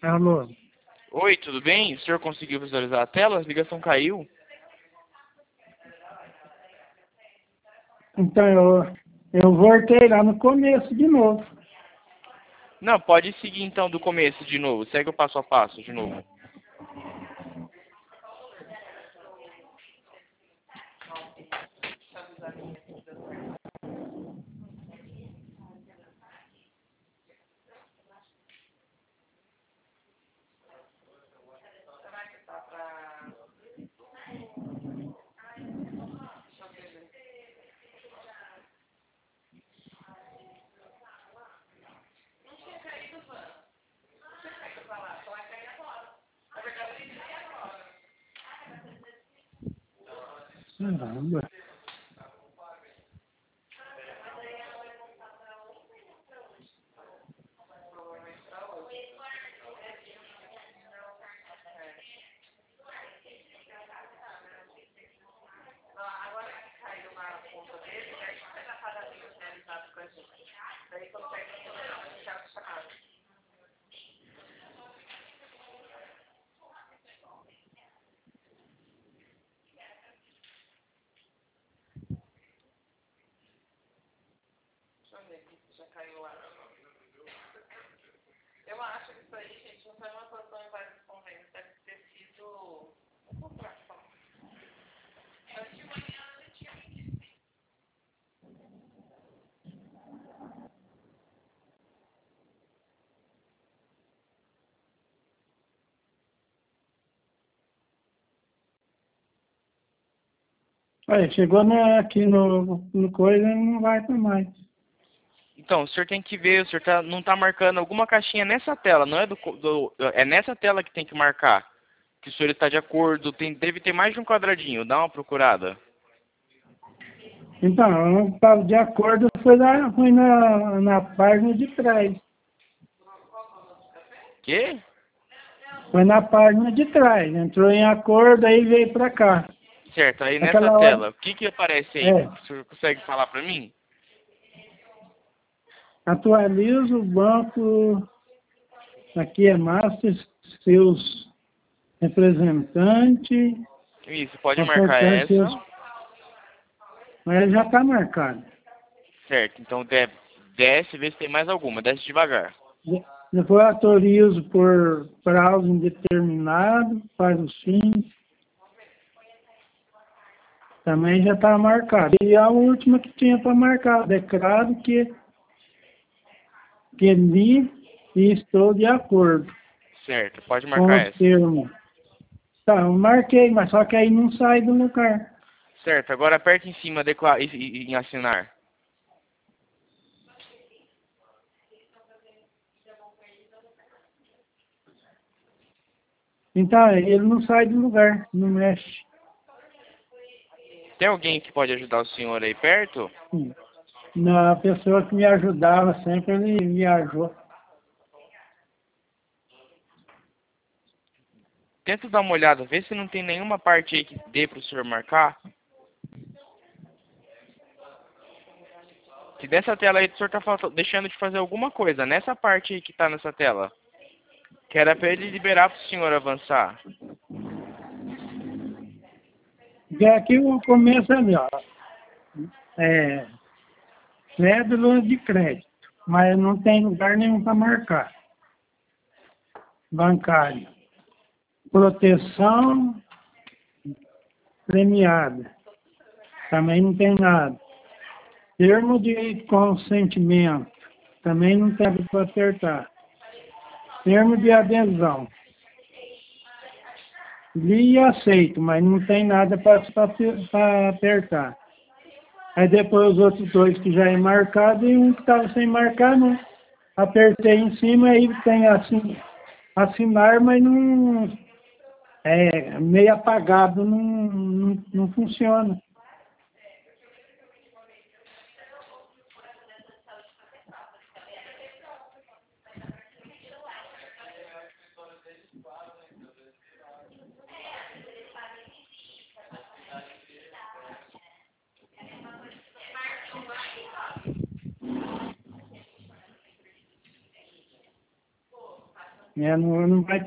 Alô? Oi, tudo bem? O senhor conseguiu visualizar a tela? A ligação caiu? Então eu voltei lá no começo de novo. Não, pode seguir então do começo de novo. Segue o passo a passo de novo. Caramba. Eu acho que isso aí, gente, não foi uma solução em vários convênios. Deve ter sido uma população. Olha, chegou aqui no coisa e não vai para mais. Então, o senhor tem que ver, o senhor não está marcando alguma caixinha nessa tela, não é é nessa tela que tem que marcar. Que o senhor está de acordo, deve ter mais de um quadradinho, dá uma procurada. Então, eu não estava de acordo, foi na página de trás. Quê? Foi na página de trás. Entrou em acordo, aí veio para cá. Certo, aí nessa Aquela hora. tela, o que que aparece aí? É, O senhor consegue falar para mim? atualiza o banco. Aqui é Master, seus representantes. Isso, pode marcar Confortante seus. essa. Mas já está marcado. Certo, então desce, vê se tem mais alguma, desce devagar. Depois autorizo por prazo indeterminado, faz o sim. Também já está marcado. E a última que tinha para marcar, declaro que li e estou de acordo Certo, pode com marcar os essa. termos. Tá, eu marquei, mas só que aí não sai do lugar. Certo, agora aperta em cima em assinar. Então, ele não sai do lugar, não mexe. Tem alguém que pode ajudar o senhor aí perto? A pessoa que me ajudava sempre, ele viajou. Tenta dar uma olhada, vê se não tem nenhuma parte aí que dê para o senhor marcar. Que dessa tela aí o senhor tá deixando de fazer alguma coisa, nessa parte aí que tá nessa tela. Que era para ele liberar para o senhor avançar. E aqui o começo ali, ó. Cédula de crédito, mas não tem lugar nenhum para marcar. Bancário. Proteção premiada. Também não tem nada. Termo de consentimento. Também não tem para acertar. Termo de adesão. Li e aceito, mas não tem nada para apertar. Aí depois os outros dois que já é marcado e um que estava sem marcar, não. Apertei em cima, aí tem assim, assinar, mas não é meio apagado, não funciona. Não vai